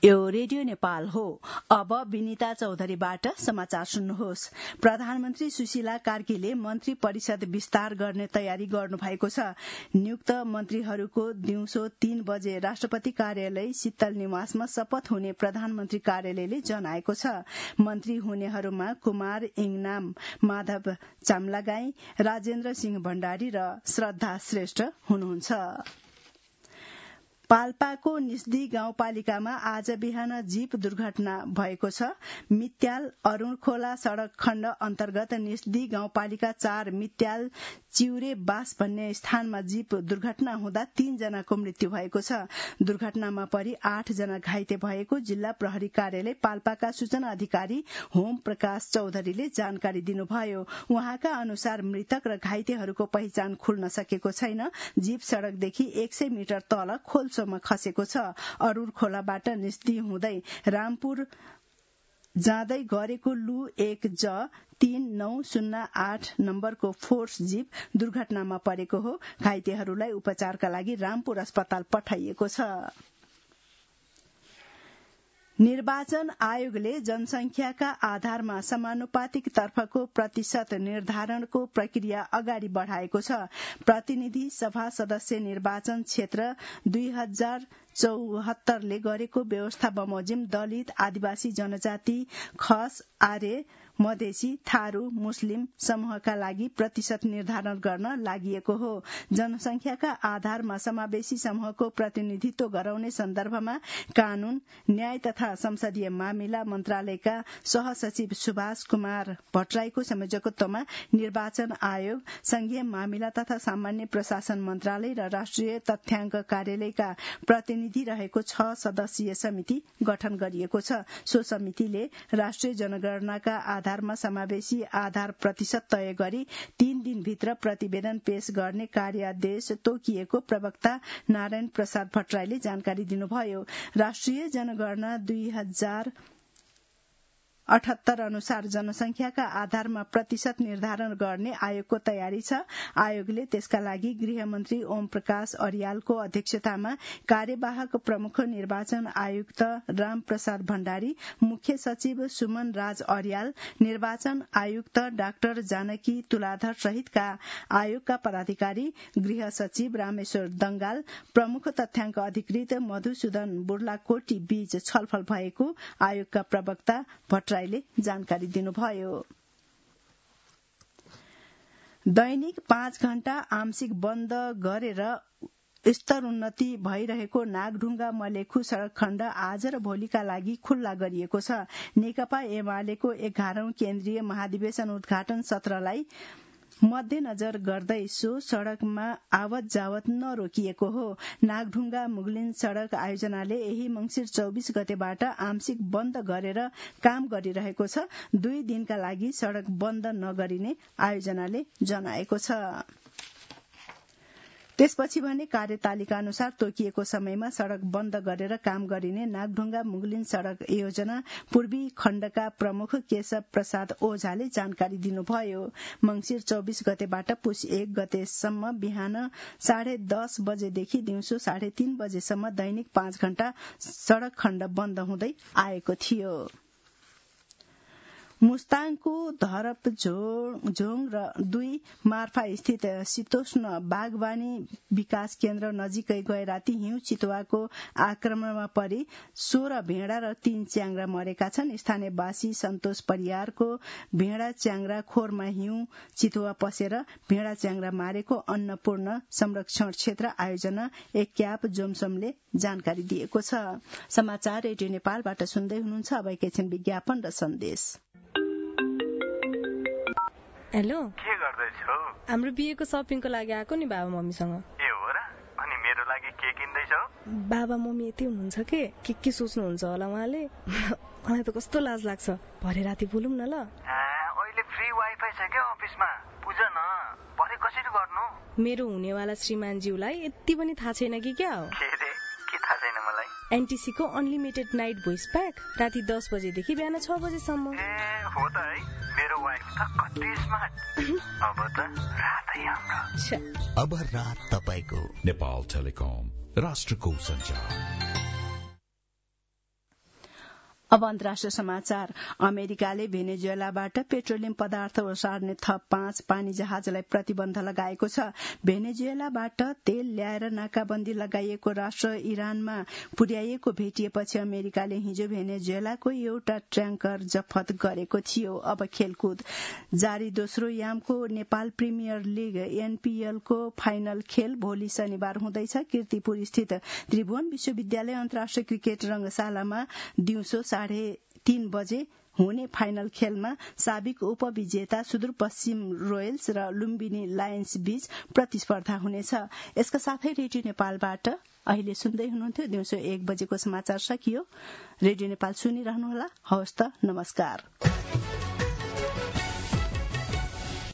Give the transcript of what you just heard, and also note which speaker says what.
Speaker 1: यो रेडियो नेपाल हो। अब विनिता चौधरीबाट समाचार सुन्नुहोस्। प्रधानमन्त्री सुशीला कार्कीले मन्त्री परिषद विस्तार गर्ने तयारी गर्नु भएको छ। नियुक्त मन्त्रीहरूको दिउँसो 3 बजे राष्ट्रपति कार्यालय शीतल निवासमा शपथ हुने प्रधानमन्त्री कार्यालयले जनाएको छ। मन्त्री हुनेहरूमा कुमार इङनाम, माधव चामलागाई, राजेन्द्र सिंह भण्डारी र श्रद्धा श्रेष्ठ हुनुहुन्छ। पाल्पाको निस्दी गाउँपालिकामा आज बिहान जीप दुर्घटना भएको छ। मित्याल अरूणखोला सड़क खण्ड अन्तर्गत निस्दी गाउँपालिका 4 मित्याल चिउरे बास भन्ने स्थानमा जीप दुर्घटना हुँदा 3 जनाको मृत्यु भएको छ। दुर्घटनामा परि 8 जना घाइते भएको जिल्ला प्रहरी कार्यालय पाल्पाका सूचना अधिकारी होम प्रकाश चौधरीले जानकारी दिनुभयो। उहाँका अनुसार मृतक र घाइतेहरूको पहिचान खुल्न सकेको छैन। जीप सड़कदेखि 100 मिटर तल खोल्सोमा खसेको छ। अरूर खोलाबाट निस्दी हुँदै रामपुर जाँदै गरेको लु 1 ज 3908 नम्बरको फोर्स जीप दुर्घटनामा परेको हो। घाइतेहरूलाई उपचारका लागि रामपुर अस्पताल पठाइएको छ। निर्वाचन आयोगले जनसंख्याका आधारमा समानुपातिक तर्फको प्रतिशत निर्धारणको प्रक्रिया अगाडि बढ़ाएको छ। प्रतिनिधि सभा सदस्य निर्वाचन क्षेत्र 2074 ले गरेको व्यवस्था बमोजिम दलित, आदिवासी जनजाति, खस, आर्य, मधेसी, थारू, मुस्लिम समूहका लागि प्रतिशत निर्धारण गर्न लागिएको हो। जनसंख्याका आधारमा समावेशी समूहको प्रतिनिधित्व गराउने सन्दर्भमा कानून, न्याय तथा संसदीय मामिला मन्त्रालयका सहसचिव सुभाष कुमार भट्टराईको संयोजकत्वमा निर्वाचन आयोग, संघीय मामिला तथा सामान्य प्रशासन मन्त्रालय र राष्ट्रिय तथ्याङ्क कार्यालयका प्रतिनिधि रहेको 6 सदस्यीय समिति गठन गरिएको छ। सो समितिले राष्ट्रिय जनगणनाका आधारमा समावेशी आधार प्रतिशत तय गरी 3 दिनभित्र प्रतिवेदन पेश गर्ने कार्यादेश तोकिएको प्रवक्ता नारायण प्रसाद भट्टराईले जानकारी दिनुभयो। राष्ट्रिय जनगणना 2078 अनुसार जनसंख्याका आधारमा प्रतिशत निर्धारण गर्ने आयोगको तयारी छ। आयोगले त्यसका लागि गृहमन्त्री ओम प्रकाश अर्यालको अध्यक्षतामा कार्यवाहक प्रमुख निर्वाचन आयुक्त राम प्रसाद भण्डारी, मुख्य सचिव सुमन राज अर्याल, निर्वाचन आयुक्त डाक्टर जानकी तुलाधर सहितका आयोगका पदाधिकारी, गृह सचिव रामेश्वर दंगाल, प्रमुख तथ्याङ्क अधिकृत मधुसूदन बुर्लाकोटी बीच छलफल भएको आयोगका प्रवक्ता भट्टराईले जानकारी दिनुभयो। दैनिक 5 घण्टा आंशिक बन्द गरेर स्तरोन्नति भइरहेको नागढुङ्गा मलेखु सड़क खण्ड आज र भोलिका लागि खुल्ला गरिएको छ। नेकपा एमालेको 11औं केन्द्रीय महाधिवेशन उद्घाटन सत्रलाई मध्यनजर गर्दै सो सड़कमा आवत जावत नरोकिएको हो। नागढुङ्गा मुगलिन सड़क आयोजनाले यही मंसिर 24 गतेबाट आंशिक बन्द गरेर काम गरिरहेको छ। 2 दिनका लागि सड़क बन्द नगरिने आयोजनाले जनाएको छ। त्यसपछि भने कार्यतालिका अनुसार तोकिएको समयमा सड़क बन्द गरेर काम गरिने नागढुङ्गा मुगलिन सड़क योजना पूर्वी खण्डका प्रमुख केशव प्रसाद ओझाले जानकारी दिनुभयो। मंसिर 24 गतेबाट पुष 1 गतेसम्म बिहान 10:30 बजेदेखि दिउँसो 3:30 बजेसम्म दैनिक 5 घण्टा सड़क खण्ड बन्द हुँदै आएको थियो। मुस्ताङको धरपझोङ र 2 मार्फा स्थित शीतोष्ण बागवानी विकास केन्द्र नजिकै गए राति हिउँ चितुवाको आक्रमणमा परि 16 भेडा र 3 च्याङ्ग्रा मरेका छन्। स्थानीयवासी सन्तोष परियारको भेडा च्याङ्ग्रा खोरमा हिउँ चितुवा पसेर भेडा च्याङ्ग्रा मारेको अन्नपूर्ण संरक्षण क्षेत्र आयोजना एक्याप जोमसोमले जानकारी दिएको छ। समाचार रेडियो नेपालबाट सुन्दै हुनुहुन्छ। अब एकैछिन विज्ञापन र सन्देश।
Speaker 2: हेलो,
Speaker 3: के गर्दैछौ?
Speaker 2: हाम्रो बिहेको शपिङको लागि आएको नि बाबा मम्मीसँग।
Speaker 3: ए हो र? अनि मेरो लागि के किन्दैछौ?
Speaker 2: बाबा मम्मी यति हुनुहुन्छ के सोच्नुहुन्छ होला उहाँले। मलाई त कस्तो लाज लाग्छ। भरे राति बोलौँ न ल।
Speaker 3: अहिले फ्री वाइफाई छ के अफिसमा? बुझ न, भरे कसरी गर्नु?
Speaker 2: मेरो हुनेवाला श्रीमानज्यूलाई यति पनि थाहा छैन कि क्या हो?
Speaker 3: के थाहा छैन मलाई?
Speaker 2: एनटीसी को अनलिमिटेड नाइट भोइस प्याक राति 10 बजेदेखि बिहान 6 बजेसम्म।
Speaker 3: हो त है, मेरो वाइफ त कति स्मार्ट। अब त रातै हाम्रो।
Speaker 4: अब रात तपाईको। नेपाल टेलिकम, राष्ट्रको सञ्चार।
Speaker 1: अब अन्तर्राष्ट्रिय समाचार। अमेरिकाले भेनेजुएलाबाट पेट्रोलियम पदार्थ ओसार्ने थप 5 पानी जहाजलाई प्रतिबन्ध लगाएको छ। भेनेजुएलाबाट तेल ल्याएर नाकाबन्दी लगाइएको राष्ट्र इरानमा पुर्याइएको भेटिएपछि अमेरिकाले हिजो भेनेजुएलाको एउटा ट्याङ्कर जफत गरेको थियो। अब खेलकुद जारी दोस्रो यामको नेपाल प्रिमियर लीग एनपीएलको फाइनल खेल भोलि शनिबार हुँदैछ। कीर्तिपुर स्थित त्रिभुवन विश्वविद्यालय अन्तर्राष्ट्रिय क्रिकेट रंगशालामा दिउँसो 3:30 बजे हुने फाइनल खेलमा साबिक उपविजेता सुदूरपश्चिम रोयल्स र लुम्बिनी लायन्स बीच प्रतिस्पर्धा हुनेछ। यसका साथै रेडियो नेपालबाट अहिले सुन्दै हुनुहुन्थ्यो दिउँसो 1 बजेको समाचार सकियो। रेडियो नेपाल सुनिरहनुहोला। हवस् त, नमस्कार।